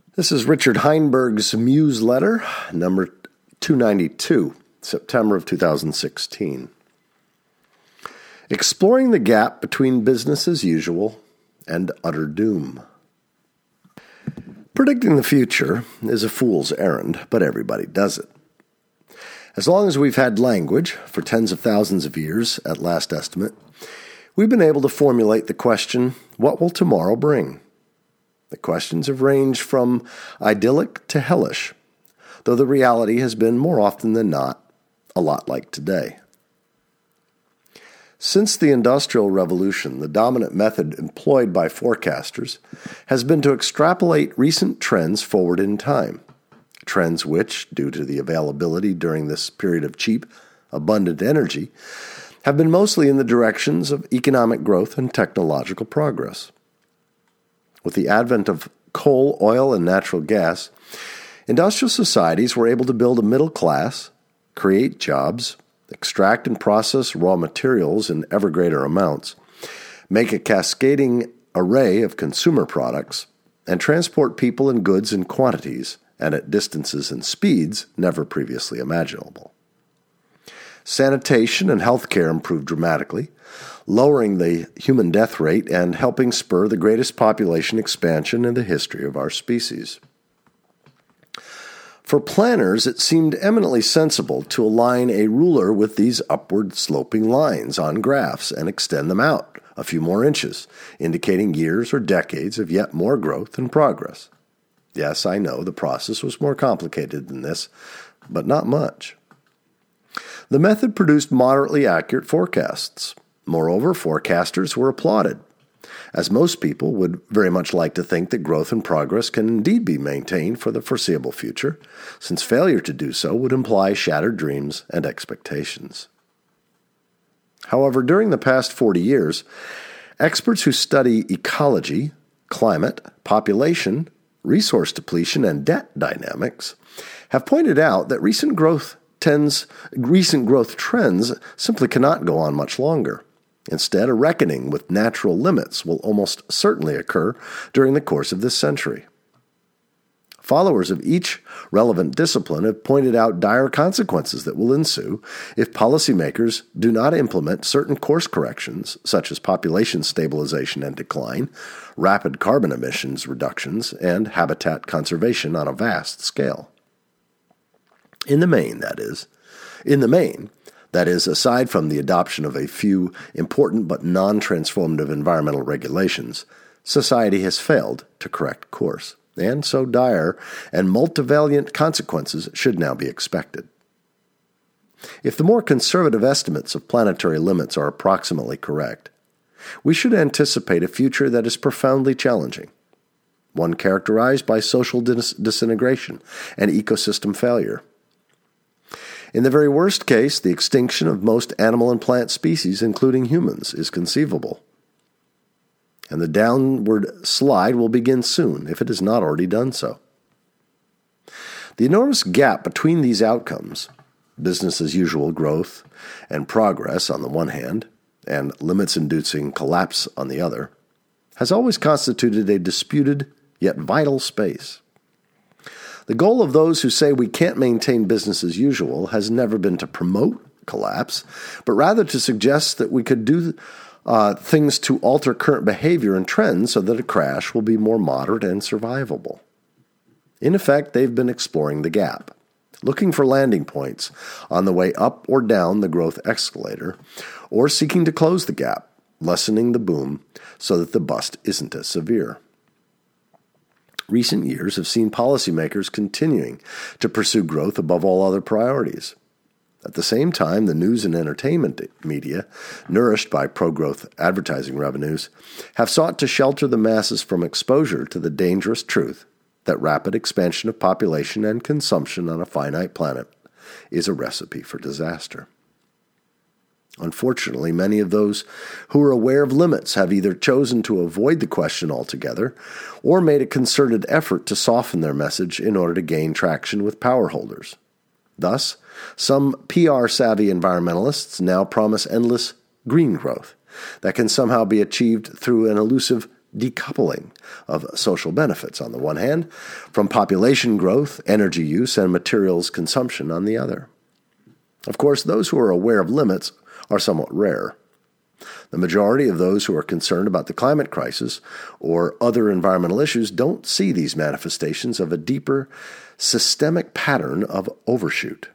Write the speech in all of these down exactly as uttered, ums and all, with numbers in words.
This is Richard Heinberg's Muse Letter, number two ninety-two, September of two thousand sixteen. Exploring the gap between business as usual and utter doom. Predicting the future is a fool's errand, but everybody does it. As long as we've had language, for tens of thousands of years at last estimate, we've been able to formulate the question, what will tomorrow bring? The questions have ranged from idyllic to hellish, though the reality has been, more often than not, a lot like today. Since the Industrial Revolution, the dominant method employed by forecasters has been to extrapolate recent trends forward in time, trends which, due to the availability during this period of cheap, abundant energy, have been mostly in the directions of economic growth and technological progress. With the advent of coal, oil, and natural gas, industrial societies were able to build a middle class, create jobs, extract and process raw materials in ever greater amounts, make a cascading array of consumer products, and transport people and goods in quantities and at distances and speeds never previously imaginable. Sanitation and healthcare improved dramatically, lowering the human death rate and helping spur the greatest population expansion in the history of our species. For planners, it seemed eminently sensible to align a ruler with these upward-sloping lines on graphs and extend them out a few more inches, indicating years or decades of yet more growth and progress. Yes, I know the process was more complicated than this, but not much. The method produced moderately accurate forecasts. Moreover, forecasters were applauded, as most people would very much like to think that growth and progress can indeed be maintained for the foreseeable future, since failure to do so would imply shattered dreams and expectations. However, during the past forty years, experts who study ecology, climate, population, resource depletion, and debt dynamics have pointed out that recent growth tends, recent growth trends simply cannot go on much longer. Instead, a reckoning with natural limits will almost certainly occur during the course of this century. Followers of each relevant discipline have pointed out dire consequences that will ensue if policymakers do not implement certain course corrections, such as population stabilization and decline, rapid carbon emissions reductions, and habitat conservation on a vast scale. In the main, that is, in the main, That is, aside from the adoption of a few important but non-transformative environmental regulations, society has failed to correct course, and so dire and multivariate consequences should now be expected. If the more conservative estimates of planetary limits are approximately correct, we should anticipate a future that is profoundly challenging, one characterized by social dis- disintegration and ecosystem failure. In the very worst case, the extinction of most animal and plant species, including humans, is conceivable. And the downward slide will begin soon, if it has not already done so. The enormous gap between these outcomes, business as usual growth and progress on the one hand, and limits-inducing collapse on the other, has always constituted a disputed yet vital space. The goal of those who say we can't maintain business as usual has never been to promote collapse, but rather to suggest that we could do uh, things to alter current behavior and trends so that a crash will be more moderate and survivable. In effect, they've been exploring the gap, looking for landing points on the way up or down the growth escalator, or seeking to close the gap, lessening the boom so that the bust isn't as severe. Recent years have seen policymakers continuing to pursue growth above all other priorities. At the same time, the news and entertainment media, nourished by pro-growth advertising revenues, have sought to shelter the masses from exposure to the dangerous truth that rapid expansion of population and consumption on a finite planet is a recipe for disaster. Unfortunately, many of those who are aware of limits have either chosen to avoid the question altogether or made a concerted effort to soften their message in order to gain traction with power holders. Thus, some P R-savvy environmentalists now promise endless green growth that can somehow be achieved through an elusive decoupling of social benefits on the one hand from population growth, energy use, and materials consumption on the other. Of course, those who are aware of limits are somewhat rare. The majority of those who are concerned about the climate crisis or other environmental issues don't see these manifestations of a deeper, systemic pattern of overshoot.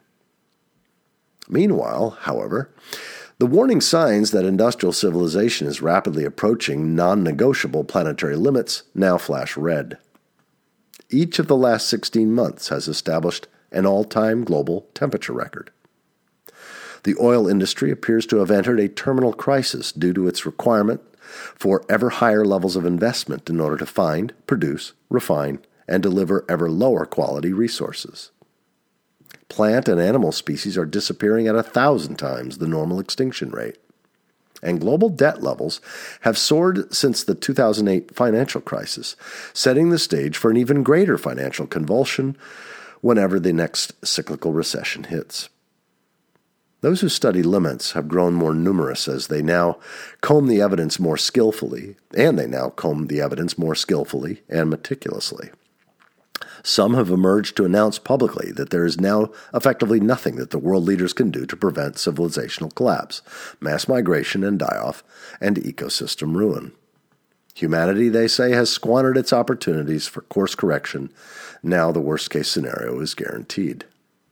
Meanwhile, however, the warning signs that industrial civilization is rapidly approaching non-negotiable planetary limits now flash red. Each of the last sixteen months has established an all-time global temperature record. The oil industry appears to have entered a terminal crisis due to its requirement for ever higher levels of investment in order to find, produce, refine, and deliver ever lower quality resources. Plant and animal species are disappearing at a thousand times the normal extinction rate. And global debt levels have soared since the two thousand eight financial crisis, setting the stage for an even greater financial convulsion whenever the next cyclical recession hits. Those who study limits have grown more numerous as they now comb the evidence more skillfully, and they now comb the evidence more skillfully and meticulously. Some have emerged to announce publicly that there is now effectively nothing that the world leaders can do to prevent civilizational collapse, mass migration and die-off, and ecosystem ruin. Humanity, they say, has squandered its opportunities for course correction. Now the worst-case scenario is guaranteed.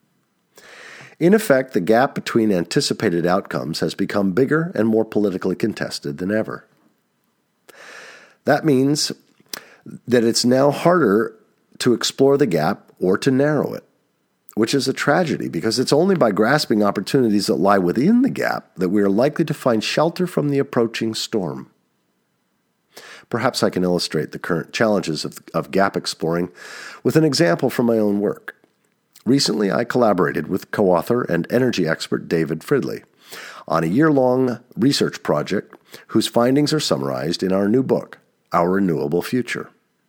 In effect, the gap between anticipated outcomes has become bigger and more politically contested than ever. That means that it's now harder to explore the gap or to narrow it, which is a tragedy because it's only by grasping opportunities that lie within the gap that we are likely to find shelter from the approaching storm. Perhaps I can illustrate the current challenges of, of gap exploring with an example from my own work. Recently, I collaborated with co-author and energy expert David Fridley on a year-long research project whose findings are summarized in our new book, Our Renewable Future.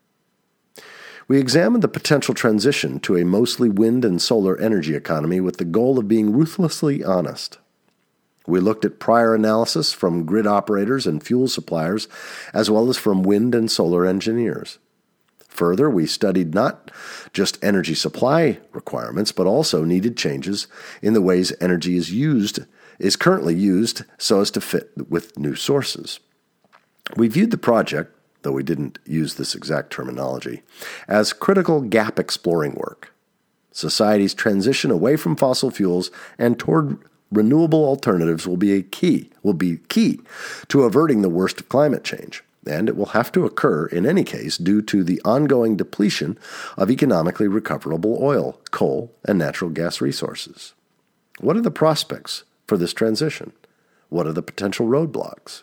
We examined the potential transition to a mostly wind and solar energy economy with the goal of being ruthlessly honest. We looked at prior analysis from grid operators and fuel suppliers, as well as from wind and solar engineers. Further, we studied not just energy supply requirements, but also needed changes in the ways energy is used, is currently used so as to fit with new sources. We viewed the project, though we didn't use this exact terminology, as critical gap exploring work. Society's transition away from fossil fuels and toward renewable alternatives will be a key, will be key to averting the worst of climate change. And it will have to occur in any case due to the ongoing depletion of economically recoverable oil, coal, and natural gas resources. What are the prospects for this transition? What are the potential roadblocks?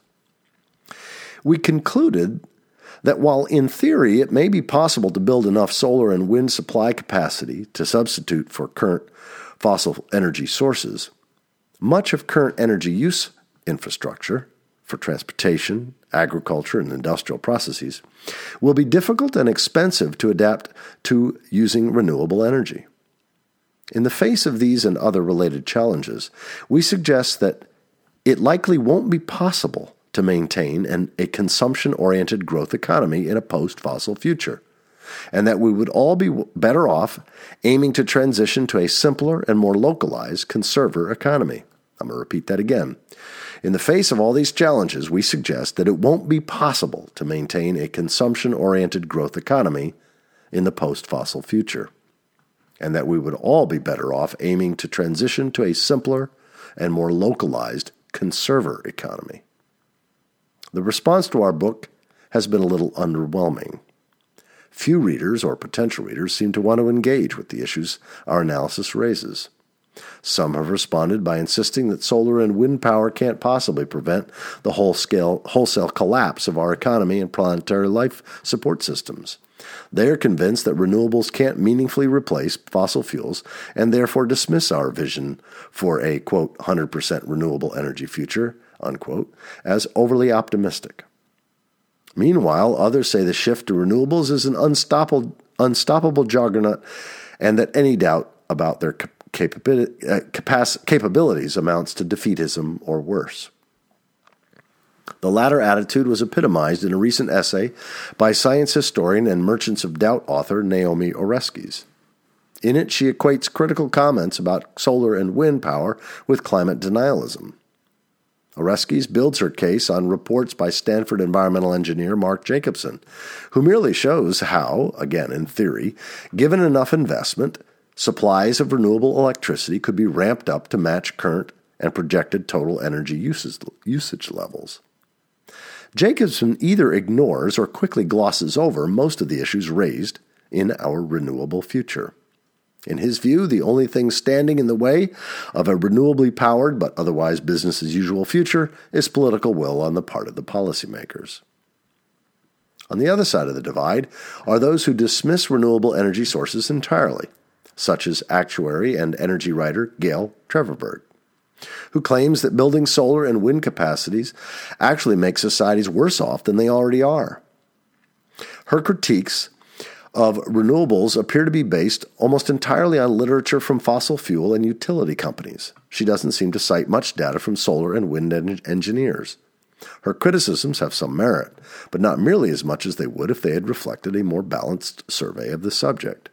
We concluded that while in theory it may be possible to build enough solar and wind supply capacity to substitute for current fossil energy sources, much of current energy use infrastructure for transportation, agriculture, and industrial processes will be difficult and expensive to adapt to using renewable energy. In the face of these and other related challenges, we suggest that it likely won't be possible to maintain an, a consumption-oriented growth economy in a post-fossil future, and that we would all be better off aiming to transition to a simpler and more localized conserver economy. I'm going to repeat that again. In the face of all these challenges, we suggest that it won't be possible to maintain a consumption-oriented growth economy in the post-fossil future, and that we would all be better off aiming to transition to a simpler and more localized conserver economy. The response to our book has been a little underwhelming. Few readers or potential readers seem to want to engage with the issues our analysis raises. Some have responded by insisting that solar and wind power can't possibly prevent the whole-scale, wholesale collapse of our economy and planetary life support systems. They are convinced that renewables can't meaningfully replace fossil fuels and therefore dismiss our vision for a, quote, one hundred percent renewable energy future, unquote, as overly optimistic. Meanwhile, others say the shift to renewables is an unstoppable, unstoppable juggernaut and that any doubt about their capability, uh, capac- capabilities amounts to defeatism or worse. The latter attitude was epitomized in a recent essay by science historian and Merchants of Doubt author Naomi Oreskes. In it, she equates critical comments about solar and wind power with climate denialism. Oreskes builds her case on reports by Stanford environmental engineer Mark Jacobson, who merely shows how, again in theory, given enough investment, supplies of renewable electricity could be ramped up to match current and projected total energy usage, usage levels. Jacobson either ignores or quickly glosses over most of the issues raised in our renewable future. In his view, the only thing standing in the way of a renewably powered but otherwise business-as-usual future is political will on the part of the policymakers. On the other side of the divide are those who dismiss renewable energy sources entirely, such as actuary and energy writer Gail Treverberg, who claims that building solar and wind capacities actually make societies worse off than they already are. Her critiques of renewables appear to be based almost entirely on literature from fossil fuel and utility companies. She doesn't seem to cite much data from solar and wind en- engineers. Her criticisms have some merit, but not nearly as much as they would if they had reflected a more balanced survey of the subject.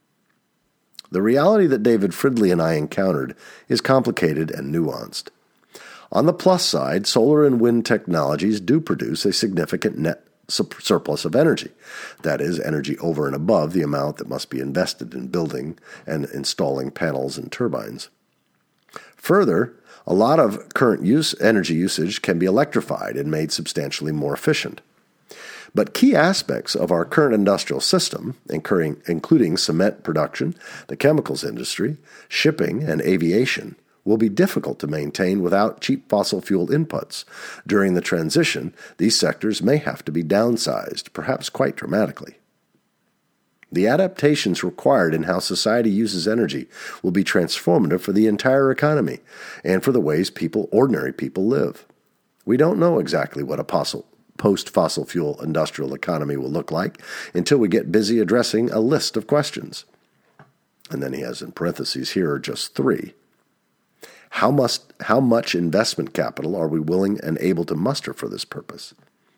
The reality that David Fridley and I encountered is complicated and nuanced. On the plus side, solar and wind technologies do produce a significant net surplus of energy, that is, energy over and above the amount that must be invested in building and installing panels and turbines. Further, a lot of current use energy usage can be electrified and made substantially more efficient. But key aspects of our current industrial system, including cement production, the chemicals industry, shipping, and aviation, will be difficult to maintain without cheap fossil fuel inputs. During the transition, these sectors may have to be downsized, perhaps quite dramatically. The adaptations required in how society uses energy will be transformative for the entire economy and for the ways people, ordinary people, live. We don't know exactly what a possil, post-fossil fuel industrial economy will look like until we get busy addressing a list of questions. And then he has in parentheses, here are just three. How must, how much investment capital are we willing and able to muster for this purpose?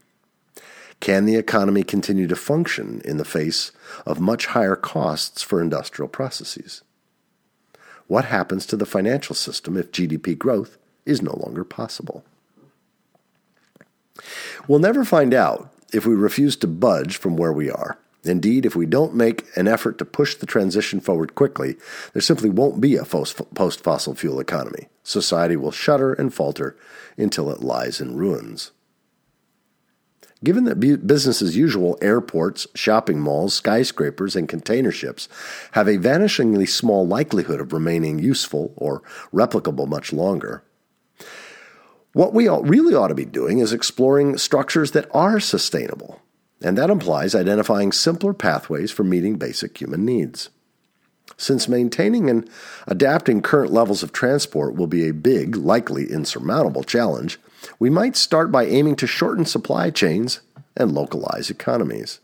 Can the economy continue to function in the face of much higher costs for industrial processes? What happens to the financial system if G D P growth is no longer possible? We'll never find out if we refuse to budge from where we are. Indeed, if we don't make an effort to push the transition forward quickly, there simply won't be a post-fossil fuel economy. Society will shudder and falter until it lies in ruins. Given that business as usual airports, shopping malls, skyscrapers, and container ships have a vanishingly small likelihood of remaining useful or replicable much longer, what we really ought to be doing is exploring structures that are sustainable. And that implies identifying simpler pathways for meeting basic human needs. Since maintaining and adapting current levels of transport will be a big, likely insurmountable challenge, we might start by aiming to shorten supply chains and localize economies.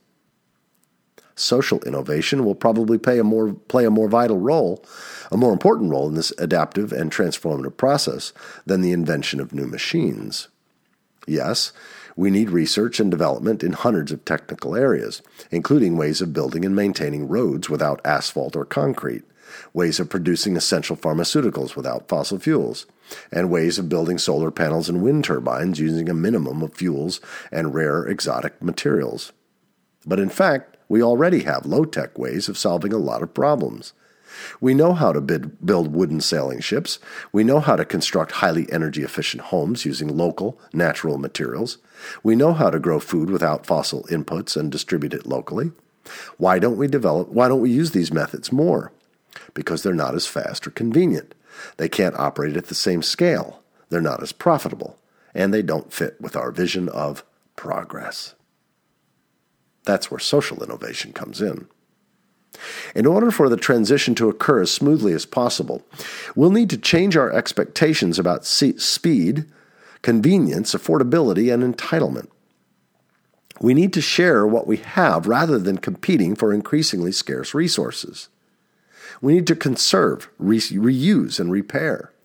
Social innovation will probably play a more, play a more vital role, a more important role in this adaptive and transformative process than the invention of new machines. Yes, we need research and development in hundreds of technical areas, including ways of building and maintaining roads without asphalt or concrete, ways of producing essential pharmaceuticals without fossil fuels, and ways of building solar panels and wind turbines using a minimum of fuels and rare exotic materials. But in fact, we already have low-tech ways of solving a lot of problems. We know how to bid, build wooden sailing ships. We know how to construct highly energy-efficient homes using local, natural materials. We know how to grow food without fossil inputs and distribute it locally. Why don't we develop, why don't we use these methods more? Because they're not as fast or convenient. They can't operate at the same scale. They're not as profitable. And they don't fit with our vision of progress. That's where social innovation comes in. In order for the transition to occur as smoothly as possible, we'll need to change our expectations about speed, convenience, affordability, and entitlement. We need to share what we have rather than competing for increasingly scarce resources. We need to conserve, re- reuse, and repair.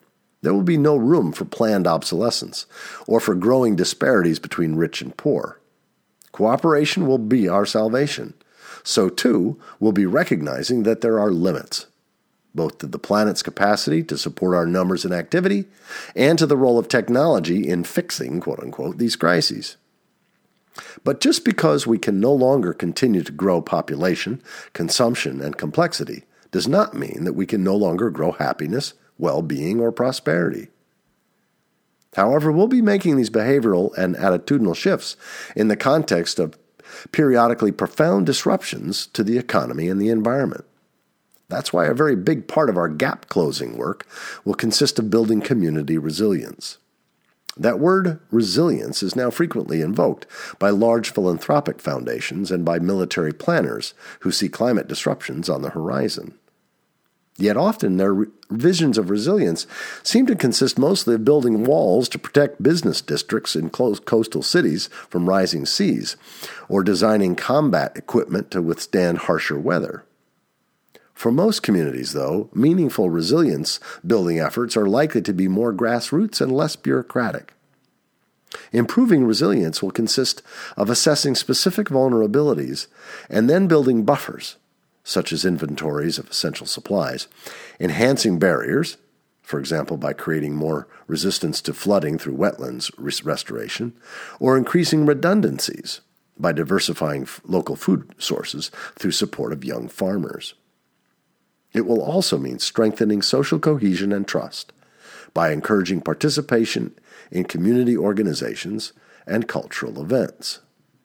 There will be no room for planned obsolescence or for growing disparities between rich and poor. Cooperation will be our salvation. So, too, we'll be recognizing that there are limits, both to the planet's capacity to support our numbers and activity, and to the role of technology in fixing, quote-unquote, these crises. But just because we can no longer continue to grow population, consumption, and complexity does not mean that we can no longer grow happiness, well-being, or prosperity. However, we'll be making these behavioral and attitudinal shifts in the context of periodically profound disruptions to the economy and the environment. That's why a very big part of our gap closing work will consist of building community resilience. That word resilience is now frequently invoked by large philanthropic foundations and by military planners who see climate disruptions on the horizon. Yet often their re- visions of resilience seem to consist mostly of building walls to protect business districts in close coastal cities from rising seas, or designing combat equipment to withstand harsher weather. For most communities, though, meaningful resilience building efforts are likely to be more grassroots and less bureaucratic. Improving resilience will consist of assessing specific vulnerabilities and then building buffers, such as inventories of essential supplies, enhancing barriers, for example by creating more resistance to flooding through wetlands restoration, or increasing redundancies by diversifying local food sources through support of young farmers. It will also mean strengthening social cohesion and trust by encouraging participation in community organizations and cultural events.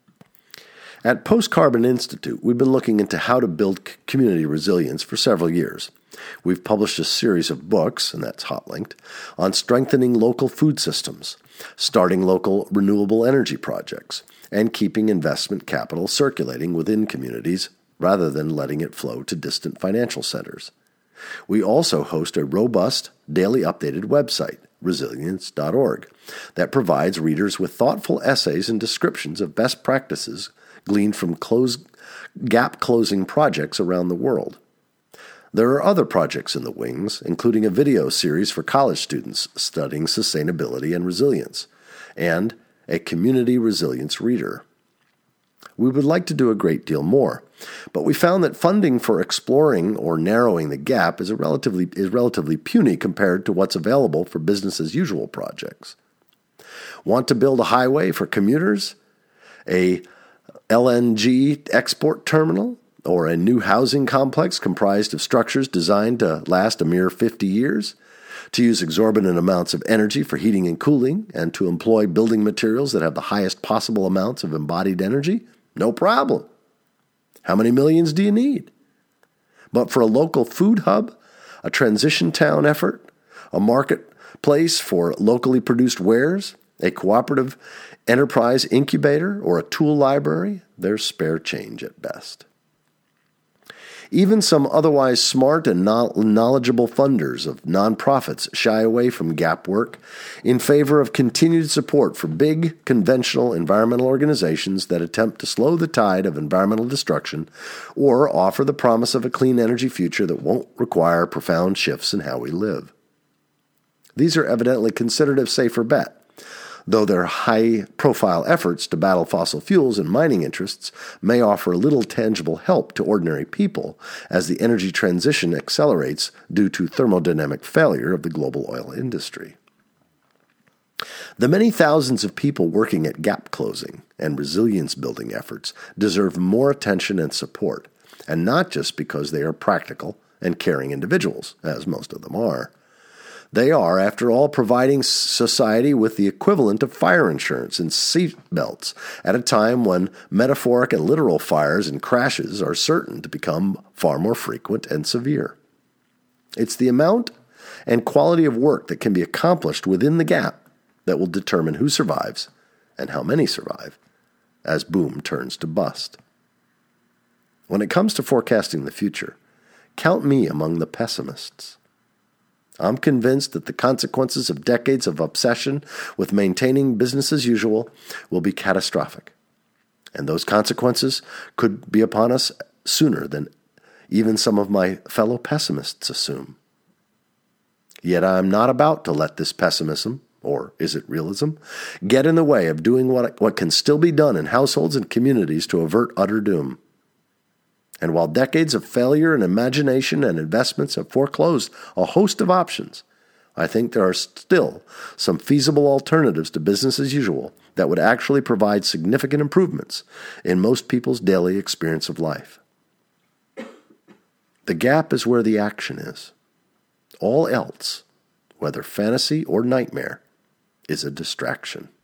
At Post Carbon Institute, we've been looking into how to build community resilience for several years. We've published a series of books, and that's hot-linked, on strengthening local food systems, starting local renewable energy projects, and keeping investment capital circulating within communities rather than letting it flow to distant financial centers. We also host a robust, daily updated website, resilience dot org, that provides readers with thoughtful essays and descriptions of best practices gleaned from close, gap-closing projects around the world. There are other projects in the wings, including a video series for college students studying sustainability and resilience, and a community resilience reader. We would like to do a great deal more, but we found that funding for exploring or narrowing the gap is, a relatively, is relatively puny compared to what's available for business-as-usual projects. Want to build a highway for commuters? A L N G export terminal, or a new housing complex comprised of structures designed to last a mere fifty years, to use exorbitant amounts of energy for heating and cooling, and to employ building materials that have the highest possible amounts of embodied energy? No problem. How many millions do you need? But for a local food hub, a transition town effort, a marketplace for locally produced wares, a cooperative enterprise incubator, or a tool library, there's spare change at best. Even some otherwise smart and knowledgeable funders of nonprofits shy away from gap work in favor of continued support for big, conventional environmental organizations that attempt to slow the tide of environmental destruction or offer the promise of a clean energy future that won't require profound shifts in how we live. These are evidently considered a safer bet, though their high-profile efforts to battle fossil fuels and mining interests may offer little tangible help to ordinary people as the energy transition accelerates due to thermodynamic failure of the global oil industry. The many thousands of people working at gap closing and resilience-building efforts deserve more attention and support, and not just because they are practical and caring individuals, as most of them are. They are, after all, providing society with the equivalent of fire insurance and seat belts at a time when metaphoric and literal fires and crashes are certain to become far more frequent and severe. It's the amount and quality of work that can be accomplished within the gap that will determine who survives and how many survive as boom turns to bust. When it comes to forecasting the future, count me among the pessimists. I'm convinced that the consequences of decades of obsession with maintaining business as usual will be catastrophic. And those consequences could be upon us sooner than even some of my fellow pessimists assume. Yet I am not about to let this pessimism, or is it realism, get in the way of doing what, what can still be done in households and communities to avert utter doom. And while decades of failure and imagination and investments have foreclosed a host of options, I think there are still some feasible alternatives to business as usual that would actually provide significant improvements in most people's daily experience of life. The gap is where the action is. All else, whether fantasy or nightmare, is a distraction.